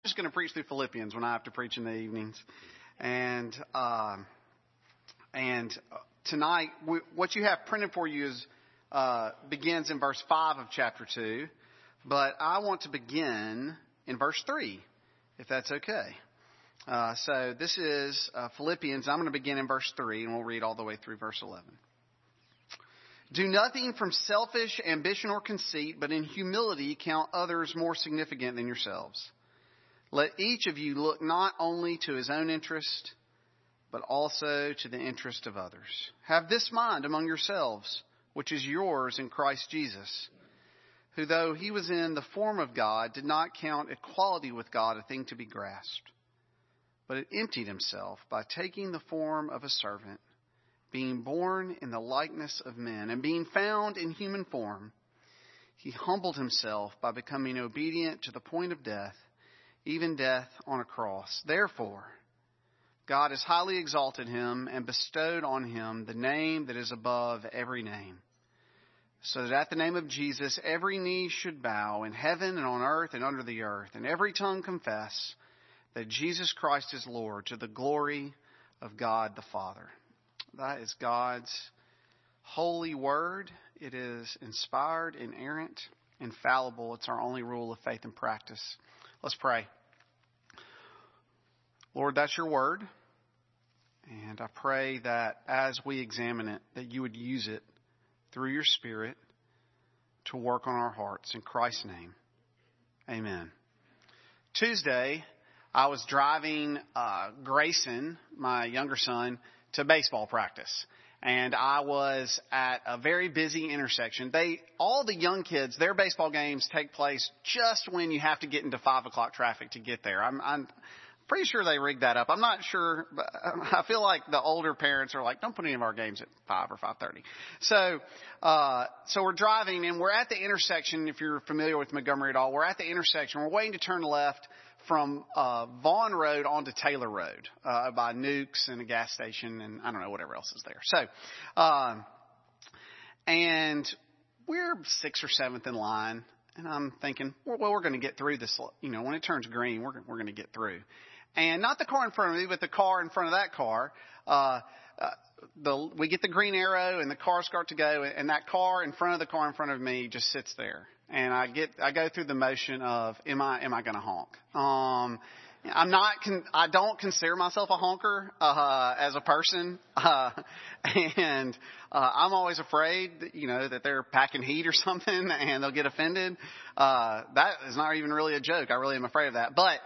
just going to preach through Philippians when I have to preach in the evenings. And tonight, what you have printed for you is begins in verse 5 of chapter 2. But I want to begin in verse 3, if that's okay. So this is Philippians. I'm going to begin in verse 3, and we'll read all the way through verse 11. Do nothing from selfish ambition or conceit, but in humility count others more significant than yourselves. Let each of you look not only to his own interest, but also to the interest of others. Have this mind among yourselves, which is yours in Christ Jesus, who though he was in the form of God, did not count equality with God a thing to be grasped, but it emptied himself by taking the form of a servant, being born in the likeness of men, and being found in human form, he humbled himself by becoming obedient to the point of death, even death on a cross. Therefore, God has highly exalted him and bestowed on him the name that is above every name, so that at the name of Jesus every knee should bow in heaven and on earth and under the earth, and every tongue confess that Jesus Christ is Lord, to the glory of God the Father. That is God's holy word. It is inspired, inerrant, infallible. It's our only rule of faith and practice. Let's pray. Lord, that's your word. And I pray that as we examine it, that you would use it through your Spirit to work on our hearts. In Christ's name, amen. Tuesday, I was driving Grayson, my younger son, to baseball practice. And I was at a very busy intersection. All the young kids, their baseball games take place just when you have to get into 5 o'clock traffic to get there. I'm pretty sure they rigged that up. I'm not sure, but I feel like the older parents are like, don't put any of our games at 5 or 5:30. So we're driving and we're at the intersection. If you're familiar with Montgomery at all, we're at the intersection. We're waiting to turn left from Vaughn Road onto Taylor Road by Nukes and a gas station and I don't know, whatever else is there. So, and we're 6th or 7th in line. And I'm thinking, well, we're going to get through this. You know, when it turns green, we're going to get through. And not the car in front of me, but the car in front of that car. We get the green arrow and the cars start to go. And that car in front of the car in front of me just sits there. And I go through the motion of, am I going to honk? I don't consider myself a honker, as a person. And I'm always afraid that, that they're packing heat or something and they'll get offended. That is not even really a joke. I really am afraid of that. But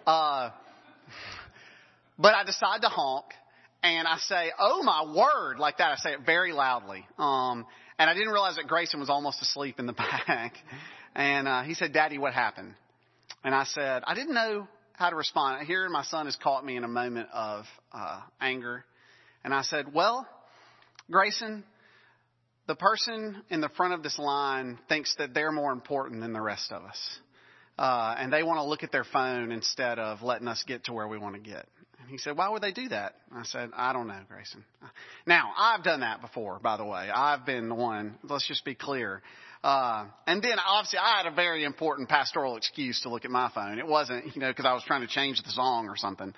I decide to honk and I say, oh my word, like that. I say it very loudly. And I didn't realize that Grayson was almost asleep in the back. And he said, Daddy, what happened? And I said, I didn't know how to respond. Here my son has caught me in a moment of anger. And I said, well, Grayson, the person in the front of this line thinks that they're more important than the rest of us. And they want to look at their phone instead of letting us get to where we want to get. And he said, why would they do that? I said, I don't know, Grayson. Now, I've done that before, by the way. I've been the one. Let's just be clear. And then obviously I had a very important pastoral excuse to look at my phone. It wasn't, because I was trying to change the song or something.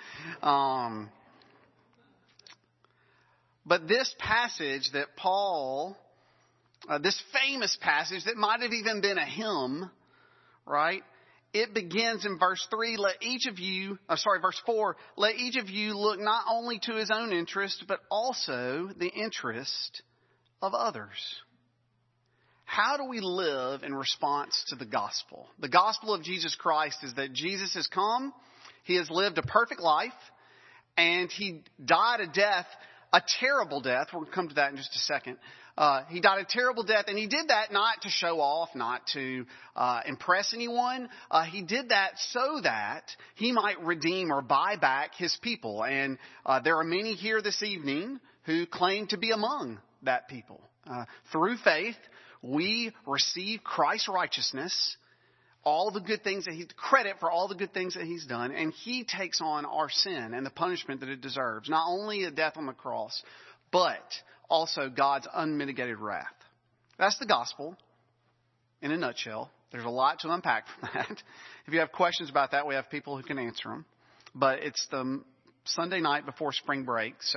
But this passage that Paul, this famous passage that might have even been a hymn, right? It begins in verse 3, verse 4, let each of you look not only to his own interest, but also the interest of others. How do we live in response to the gospel? The gospel of Jesus Christ is that Jesus has come, he has lived a perfect life, and he died a death, a terrible death. We'll come to that in just a second. He died a terrible death, and he did that not to show off, not to impress anyone. He did that so that he might redeem or buy back his people. And there are many here this evening who claim to be among that people. Through faith, we receive Christ's righteousness, all the good things that credit for all the good things that he's done, and he takes on our sin and the punishment that it deserves. Not only a death on the cross, but also God's unmitigated wrath. That's the gospel in a nutshell. There's a lot to unpack from that. If you have questions about that, we have people who can answer them. But it's the Sunday night before spring break, so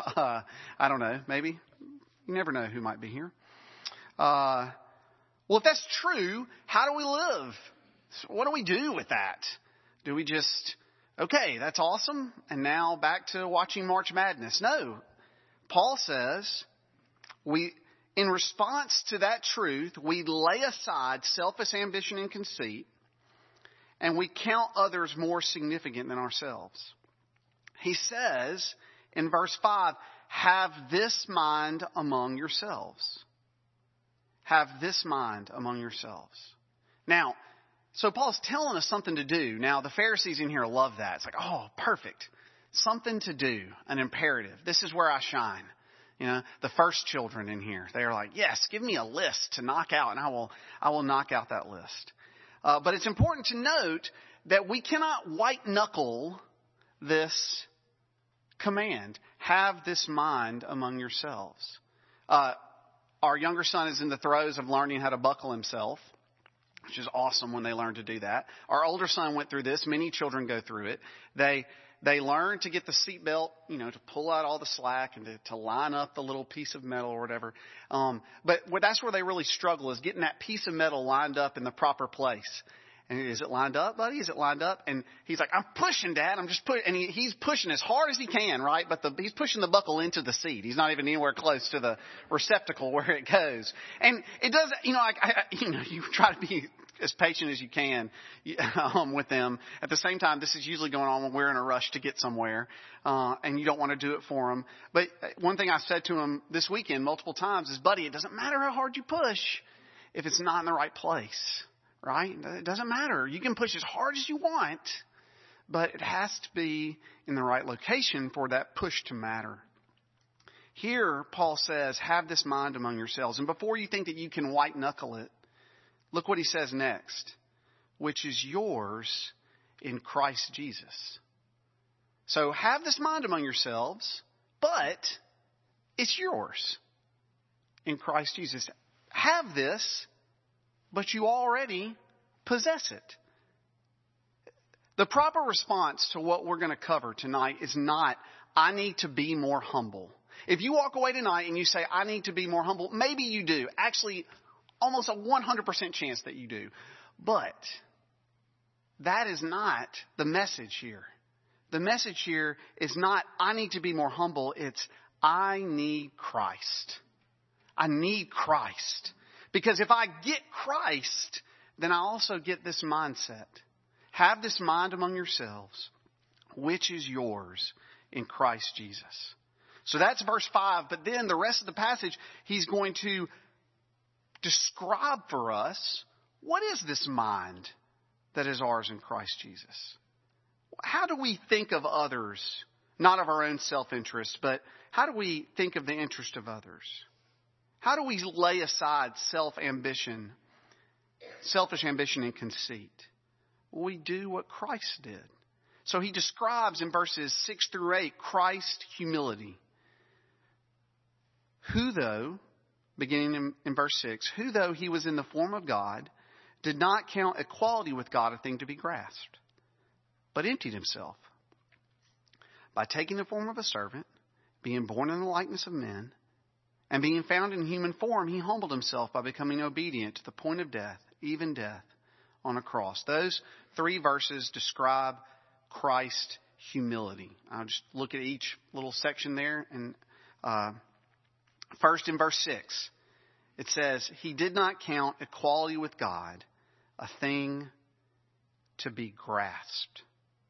I don't know. Maybe. You never know who might be here. Well, if that's true, how do we live? What do we do with that? Do we just, okay, that's awesome, and now back to watching March Madness? No. Paul says, in response to that truth, we lay aside selfish ambition and conceit, and we count others more significant than ourselves. He says in verse 5, have this mind among yourselves. Have this mind among yourselves. Now, so Paul's telling us something to do. Now, the Pharisees in here love that. It's like, oh, perfect. Something to do, an imperative. This is where I shine. You know, the first children in here, they are like, yes, give me a list to knock out, and I will knock out that list. But it's important to note that we cannot white knuckle this command. Have this mind among yourselves. Our younger son is in the throes of learning how to buckle himself, which is awesome when they learn to do that. Our older son went through this. Many children go through it. They learn to get the seatbelt, to pull out all the slack and to line up the little piece of metal or whatever. But that's where they really struggle, is getting that piece of metal lined up in the proper place. And is it lined up, buddy? Is it lined up? And he's like, I'm pushing, Dad. I'm just pushing. And he's pushing as hard as he can, right? But he's pushing the buckle into the seat. He's not even anywhere close to the receptacle where it goes. And it does, you try to be as patient as you can with them. At the same time, this is usually going on when we're in a rush to get somewhere, and you don't want to do it for them. But one thing I said to him this weekend multiple times is, buddy, it doesn't matter how hard you push if it's not in the right place, right? It doesn't matter. You can push as hard as you want, but it has to be in the right location for that push to matter. Here, Paul says, have this mind among yourselves. And before you think that you can white knuckle it, look what he says next, which is yours in Christ Jesus. So have this mind among yourselves, but it's yours in Christ Jesus. Have this, but you already possess it. The proper response to what we're going to cover tonight is not, I need to be more humble. If you walk away tonight and you say, I need to be more humble, maybe you do. Actually, almost a 100% chance that you do. But that is not the message here. The message here is not, I need to be more humble. It's, I need Christ. I need Christ. Because if I get Christ, then I also get this mindset. Have this mind among yourselves, which is yours in Christ Jesus. So that's verse 5. But then the rest of the passage, he's going to describe for us, what is this mind that is ours in Christ Jesus? How do we think of others, not of our own self-interest, but how do we think of the interest of others? How do we lay aside selfish ambition and conceit? We do what Christ did. So he describes in verses 6 through 8, Christ's humility. Who though, beginning in verse 6, who though he was in the form of God, did not count equality with God a thing to be grasped, but emptied himself by taking the form of a servant, being born in the likeness of men, and being found in human form, he humbled himself by becoming obedient to the point of death, even death on a cross. Those 3 verses describe Christ's humility. I'll just look at each little section there. And first in verse 6, it says, he did not count equality with God a thing to be grasped.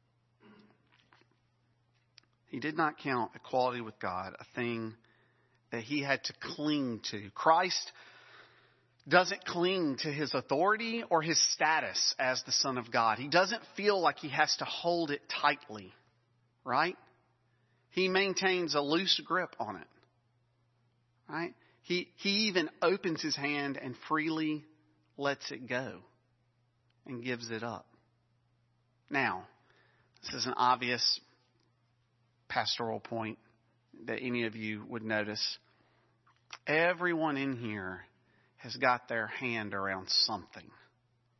He did not count equality with God a thing that he had to cling to. Christ doesn't cling to his authority or his status as the Son of God. He doesn't feel like he has to hold it tightly, right? He maintains a loose grip on it, right? He even opens his hand and freely lets it go and gives it up. Now, this is an obvious pastoral point that any of you would notice. Everyone in here has got their hand around something,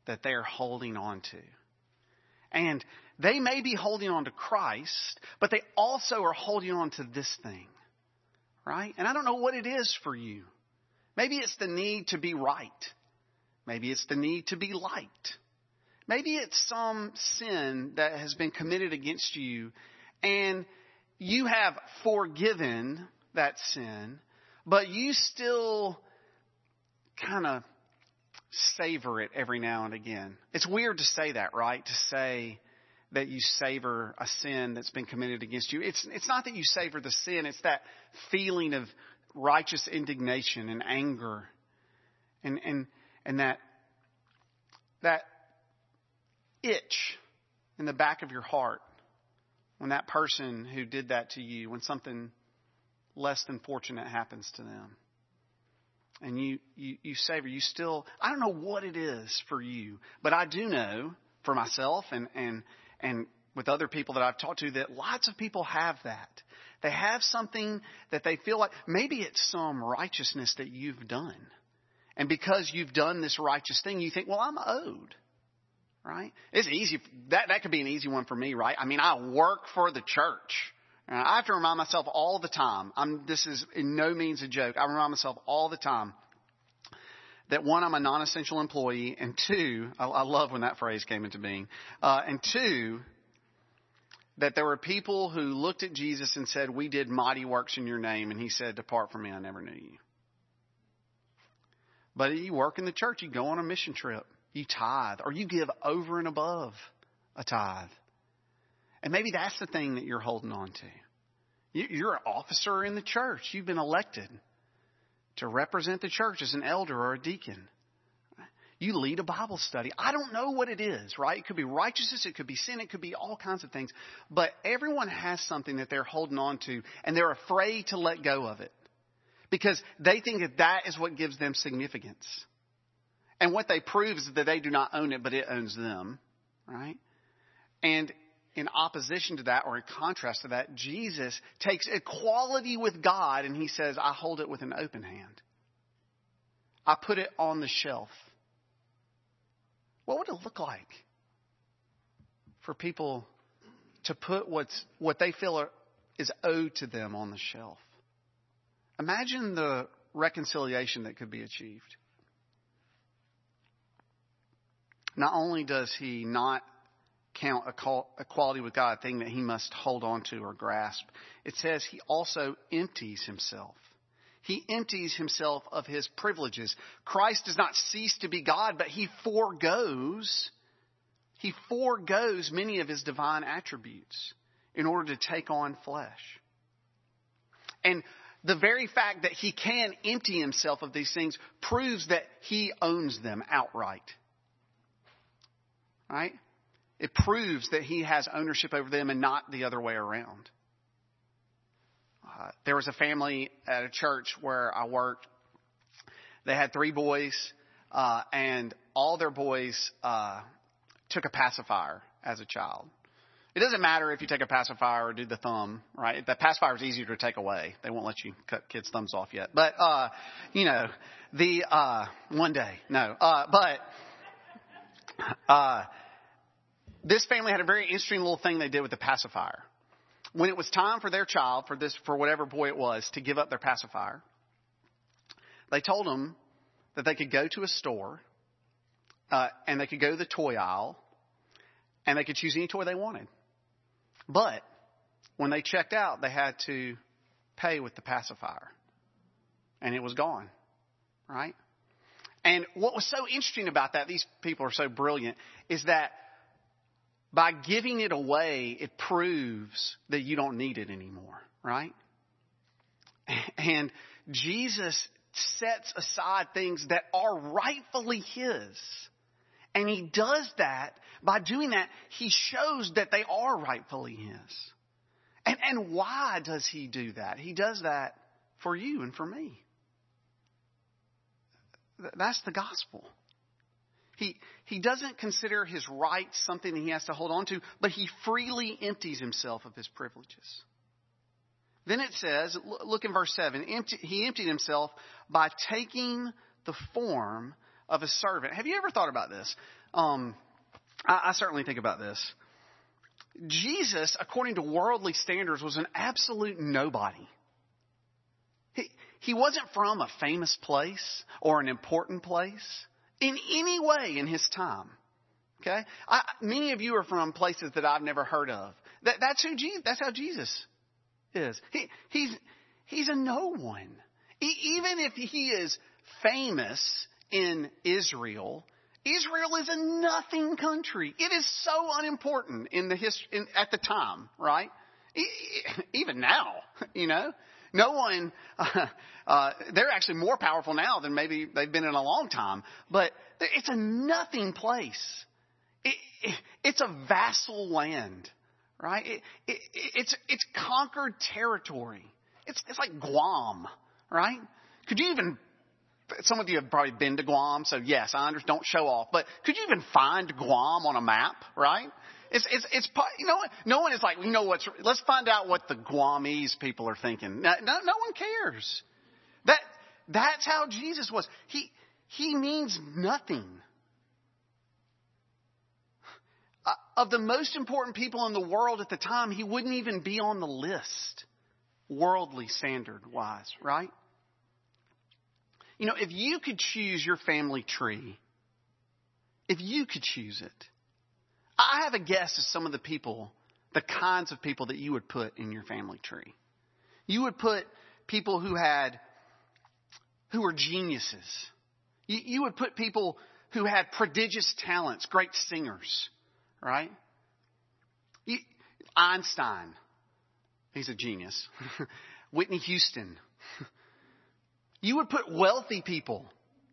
that they're holding on to. And they may be holding on to Christ, but they also are holding on to this thing, right? And I don't know what it is for you. Maybe it's the need to be right. Maybe it's the need to be liked. Maybe it's some sin that has been committed against you and you have forgiven that sin, but you still kind of savor it every now and again. It's weird to say that, right? To say that you savor a sin that's been committed against you. It's not that you savor the sin. It's that feeling of righteous indignation and anger and that itch in the back of your heart when that person who did that to you, when something less than fortunate happens to them. And you savor, you still, I don't know what it is for you, but I do know for myself and with other people that I've talked to that lots of people have that. They have something that they feel like, maybe it's some righteousness that you've done. And because you've done this righteous thing, you think, well, I'm owed. Right? It's easy. That could be an easy one for me, right? I mean, I work for the church. I have to remind myself all the time. This is in no means a joke. I remind myself all the time that one, I'm a non-essential employee, and two, I love when that phrase came into being, and two, that there were people who looked at Jesus and said, we did mighty works in your name, and he said, depart from me, I never knew you. But you work in the church, you go on a mission trip, you tithe, or you give over and above a tithe. And maybe that's the thing that you're holding on to. You're an officer in the church. You've been elected to represent the church as an elder or a deacon. You lead a Bible study. I don't know what it is, right? It could be righteousness. It could be sin. It could be all kinds of things. But everyone has something that they're holding on to, and they're afraid to let go of it because they think that that is what gives them significance. And what they prove is that they do not own it, but it owns them, right? And in opposition to that, or in contrast to that, Jesus takes equality with God and he says, I hold it with an open hand. I put it on the shelf. What would it look like for people to put what they feel is owed to them on the shelf? Imagine the reconciliation that could be achieved. Not only does he not count equality with God a thing that he must hold on to or grasp, it says he also empties himself. He empties himself of his privileges. Christ does not cease to be God, but he forgoes many of his divine attributes in order to take on flesh. And the very fact that he can empty himself of these things proves that he owns them outright. Right? It proves that he has ownership over them and not the other way around. There was a family at a church where I worked. They had 3 boys, and all their boys took a pacifier as a child. It doesn't matter if you take a pacifier or do the thumb, right? The pacifier is easier to take away. They won't let you cut kids' thumbs off yet. But, one day, no. This family had a very interesting little thing they did with the pacifier. When it was time for their child, for whatever boy it was, to give up their pacifier, they told them that they could go to a store and they could go to the toy aisle and they could choose any toy they wanted. But when they checked out, they had to pay with the pacifier. And it was gone. Right? And what was so interesting about that, these people are so brilliant, is that by giving it away, it proves that you don't need it anymore, right? And Jesus sets aside things that are rightfully his. And he does that. By doing that, he shows that they are rightfully his. And why does he do that? He does that for you and for me. That's the gospel. He doesn't consider his rights something that he has to hold on to, but he freely empties himself of his privileges. Then it says, look in verse 7, he emptied himself by taking the form of a servant. Have you ever thought about this? I certainly think about this. Jesus, according to worldly standards, was an absolute nobody. He wasn't from a famous place or an important place in any way in his time. Okay, many of you are from places that I've never heard of. That's how Jesus is. He's a no one. Even if he is famous in Israel, Israel is a nothing country. It is so unimportant in the history at the time, right? Even now, no one. They're actually more powerful now than maybe they've been in a long time. But it's a nothing place. It's a vassal land, right? It's conquered territory. It's like Guam, right? Could you even? Some of you have probably been to Guam, so yes, I understand. Don't show off, but could you even find Guam on a map, right? It's no one is like, let's find out what the Guamese people are thinking. No one cares. That's how Jesus was. He means nothing. Of the most important people in the world at the time, he wouldn't even be on the list, worldly standard wise, right? If you could choose your family tree, if you could choose it, I have a guess at some of the kinds of people that you would put in your family tree. You would put people who were geniuses. You would put people who had prodigious talents, great singers, right? Einstein, he's a genius. Whitney Houston. You would put wealthy people.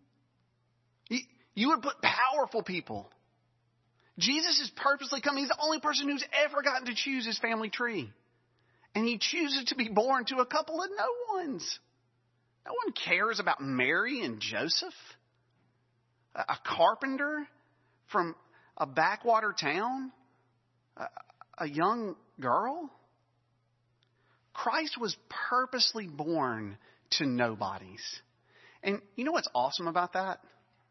You would put powerful people. Jesus is purposely coming. He's the only person who's ever gotten to choose his family tree. And he chooses to be born to a couple of no ones. No one cares about Mary and Joseph. A carpenter from a backwater town. A young girl. Christ was purposely born to nobodies. And you know what's awesome about that?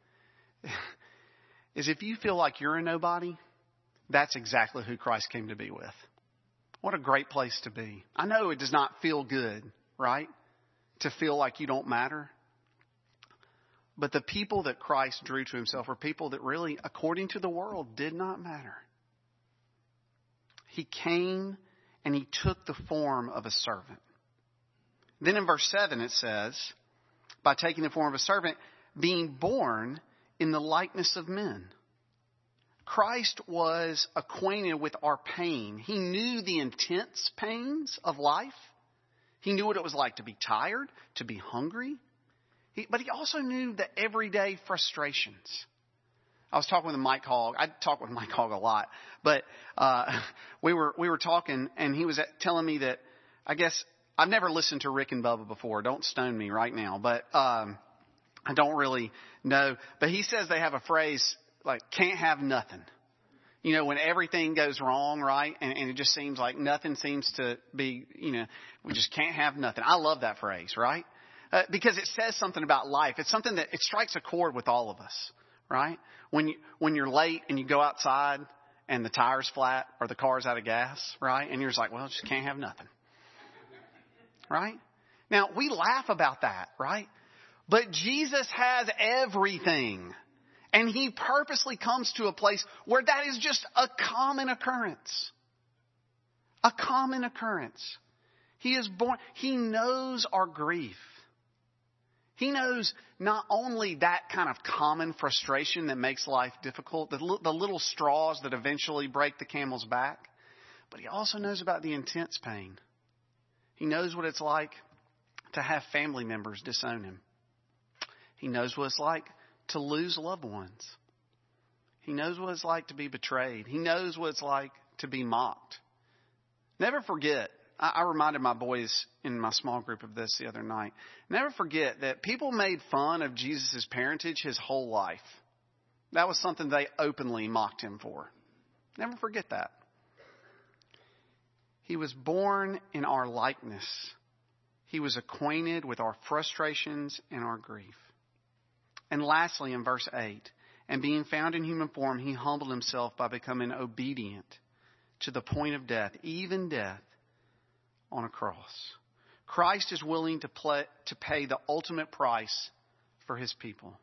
Is if you feel like you're a nobody, that's exactly who Christ came to be with. What a great place to be. I know it does not feel good, right? To feel like you don't matter. But the people that Christ drew to himself were people that really, according to the world, did not matter. He came and he took the form of a servant. Then in verse 7 it says, by taking the form of a servant, being born in the likeness of men. Christ was acquainted with our pain. He knew the intense pains of life. He knew what it was like to be tired, to be hungry. But he also knew the everyday frustrations. I was talking with Mike Hogg. I talk with Mike Hogg a lot. But we were talking, and he was telling me that, I guess, I've never listened to Rick and Bubba before. Don't stone me right now. But I don't really know. But he says they have a phrase like, can't have nothing. When everything goes wrong, right? And it just seems like nothing seems to be, we just can't have nothing. I love that phrase, right? Because it says something about life. It's something that it strikes a chord with all of us, right? When you're late and you go outside and the tire's flat or the car's out of gas, right? And you're just like, well, just can't have nothing. Right? Now, we laugh about that, right? But Jesus has everything. And he purposely comes to a place where that is just a common occurrence. A common occurrence. He is born. He knows our grief. He knows not only that kind of common frustration that makes life difficult, the little straws that eventually break the camel's back, but he also knows about the intense pain. He knows what it's like to have family members disown him. He knows what it's like to lose loved ones. He knows what it's like to be betrayed. He knows what it's like to be mocked. Never forget, I reminded my boys in my small group of this the other night. Never forget that people made fun of Jesus' parentage his whole life. That was something they openly mocked him for. Never forget that. He was born in our likeness. He was acquainted with our frustrations and our grief. And lastly, in verse 8, And being found in human form, he humbled himself by becoming obedient to the point of death, even death on a cross. Christ is willing to pay the ultimate price for his people.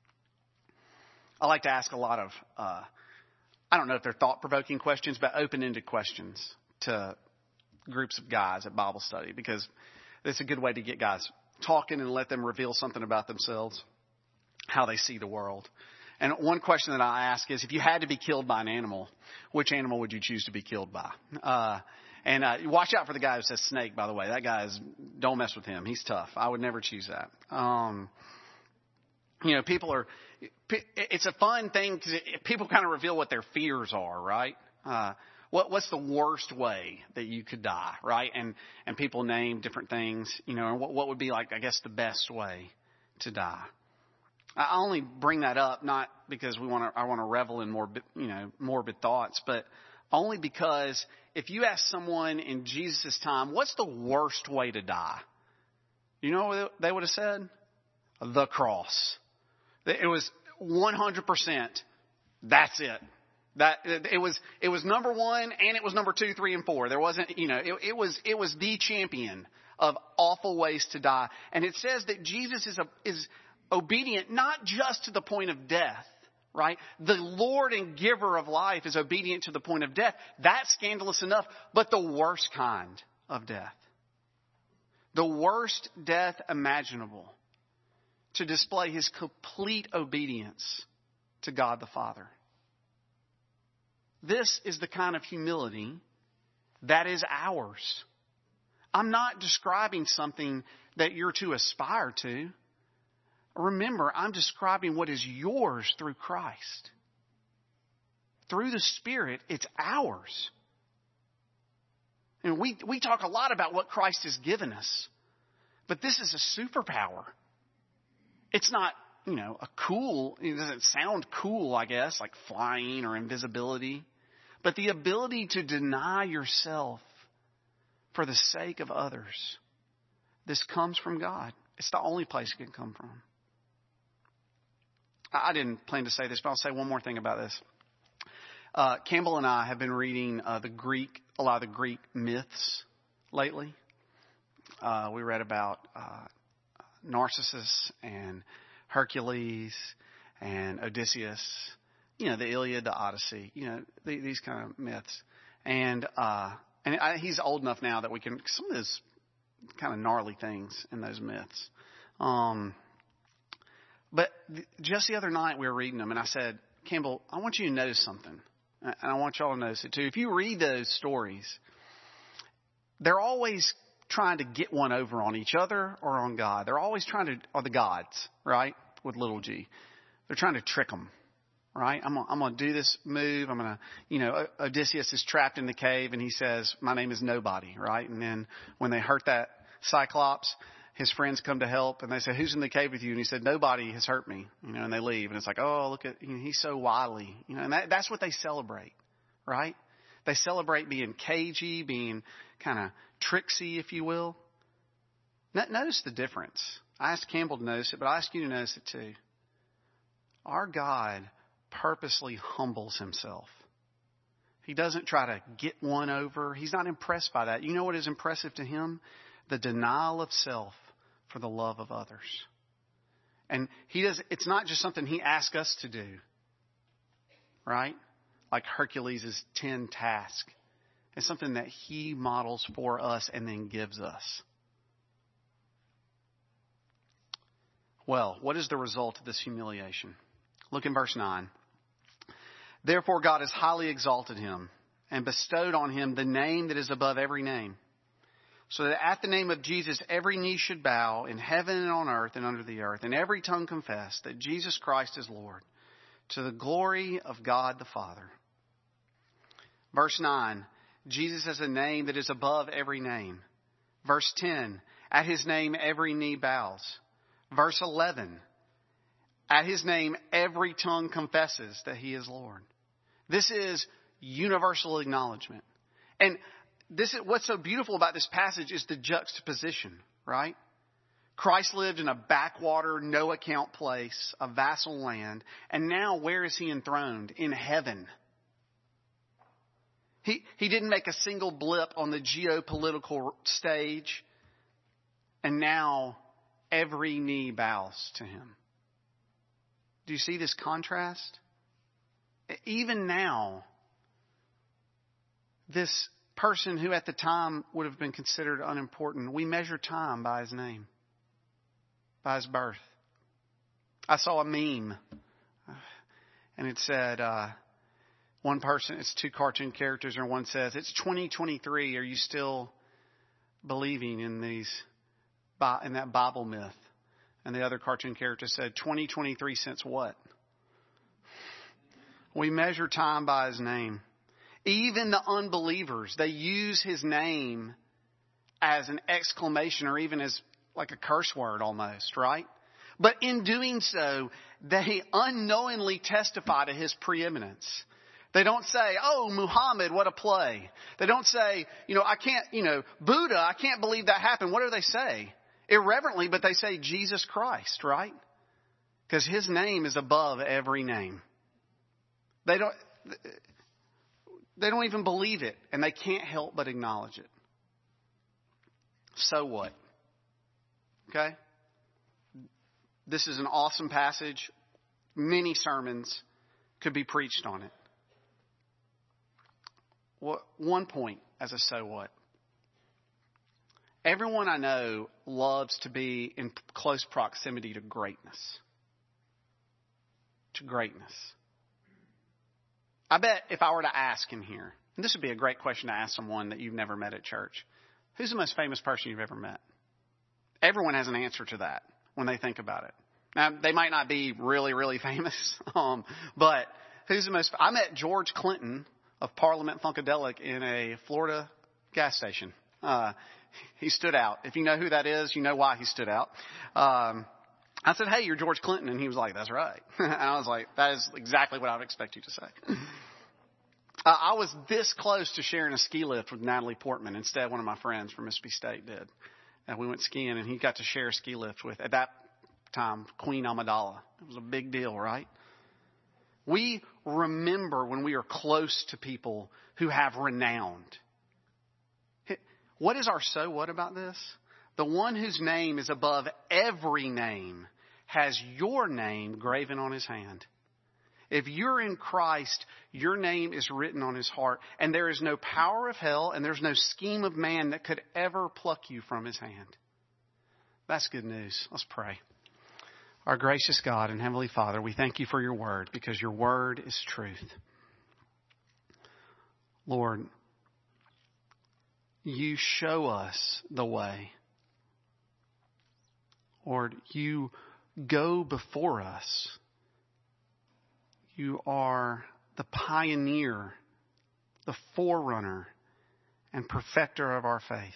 I like to ask a lot of, I don't know if they're thought-provoking questions, but open-ended questions to groups of guys at Bible study, because it's a good way to get guys talking and let them reveal something about themselves, how they see the world. And one question that I ask is, if you had to be killed by an animal, which animal would you choose to be killed by? And watch out for the guy who says snake, by the way. That guy don't mess with him. He's tough. I would never choose that. It's a fun thing because people kind of reveal what their fears are, right? What's the worst way that you could die, right? And people name different things, and what would be like, I guess, the best way to die. I only bring that up not because I want to revel in morbid thoughts, but only because if you ask someone in Jesus' time, what's the worst way to die? You know what they would have said? The cross. It was 100%. That's it. That it was number one, and it was number 2, 3, and 4. There wasn't, it was the champion of awful ways to die. And it says that Jesus is obedient not just to the point of death, right? The Lord and giver of life is obedient to the point of death. That's scandalous enough, but the worst kind of death. The worst death imaginable, to display his complete obedience to God the Father. This is the kind of humility that is ours. I'm not describing something that you're to aspire to. Remember, I'm describing what is yours through Christ. Through the Spirit, it's ours. And we talk a lot about what Christ has given us. But this is a superpower. It's not, it doesn't sound cool, I guess, like flying or invisibility. But the ability to deny yourself for the sake of others. This comes from God. It's the only place it can come from. I didn't plan to say this, but I'll say one more thing about this. Campbell and I have been reading a lot of the Greek myths lately. We read about Narcissus and Hercules and Odysseus. The Iliad, the Odyssey. These kind of myths. And he's old enough now that we can some of those kind of gnarly things in those myths. But just the other night we were reading them, and I said, Campbell, I want you to notice something. And I want y'all to notice it too. If you read those stories, they're always trying to get one over on each other or on God. They're always or the gods, right? With little g. They're trying to trick them, right? I'm going to do this move. I'm going to, Odysseus is trapped in the cave and he says, my name is nobody, right? And then when they hurt that Cyclops, his friends come to help and they say, who's in the cave with you? And he said, nobody has hurt me, and they leave. And it's like, oh, look at, he's so wily, and that's what they celebrate, right? They celebrate being cagey, being kind of tricksy, if you will. Notice the difference. I asked Campbell to notice it, but I ask you to notice it too. Our God purposely humbles himself. He doesn't try to get one over. He's not impressed by that. You know what is impressive to him? The denial of self for the love of others. And it's not just something he asks us to do, right? Like Hercules' 10 tasks. It's something that he models for us and then gives us. Well, what is the result of this humiliation? Look in verse 9. Therefore God has highly exalted him and bestowed on him the name that is above every name, so that at the name of Jesus every knee should bow in heaven and on earth and under the earth, and every tongue confess that Jesus Christ is Lord, to the glory of God the Father. Verse 9, Jesus has a name that is above every name. Verse 10, at his name every knee bows. Verse 11, at his name every tongue confesses that he is Lord. This is universal acknowledgement. And this is what's so beautiful about this passage is the juxtaposition, right? Christ lived in a backwater, no account place, a vassal land. And now where is he enthroned? In heaven. He didn't make a single blip on the geopolitical stage. And now every knee bows to him. Do you see this contrast? Even now, this person who at the time would have been considered unimportant, we measure time by his name, by his birth. I saw a meme, and it said, one person, it's two cartoon characters, and one says, "It's 2023. Are you still believing in that Bible myth?" And the other cartoon character said, "2023 since what?" We measure time by his name. Even the unbelievers, they use his name as an exclamation or even as like a curse word almost, right? But in doing so, they unknowingly testify to his preeminence. They don't say, "Oh, Muhammad, what a play." They don't say, Buddha, I can't believe that happened. What do they say? Irreverently, but they say Jesus Christ, right? Because his name is above every name. They don't even believe it, and they can't help but acknowledge it. So what? Okay? This is an awesome passage. Many sermons could be preached on it. One point as a so what. Everyone I know loves to be in close proximity to greatness. To greatness. I bet if I were to ask in here, and this would be a great question to ask someone that you've never met at church, who's the most famous person you've ever met? Everyone has an answer to that when they think about it. Now, they might not be really, really famous, but who's the most... I met George Clinton of Parliament Funkadelic in a Florida gas station. He stood out. If you know who that is, you know why he stood out. I said, "Hey, you're George Clinton." And he was like, "That's right." And I was like, that is exactly what I would expect you to say. I was this close to sharing a ski lift with Natalie Portman. Instead, one of my friends from Mississippi State did. And we went skiing, and he got to share a ski lift with, at that time, Queen Amidala. It was a big deal, right? We remember when we are close to people who have renown. What is our so what about this? The one whose name is above every name has your name graven on his hand. If you're in Christ, your name is written on his heart. And there is no power of hell and there's no scheme of man that could ever pluck you from his hand. That's good news. Let's pray. Our gracious God and Heavenly Father, we thank you for your word because your word is truth. Lord, you show us the way. Lord, you go before us. You are the pioneer, the forerunner, and perfecter of our faith.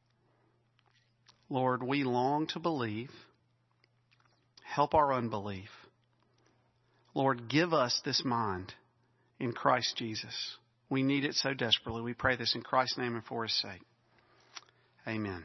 Lord, we long to believe. Help our unbelief. Lord, give us this mind in Christ Jesus. We need it so desperately. We pray this in Christ's name and for his sake. Amen.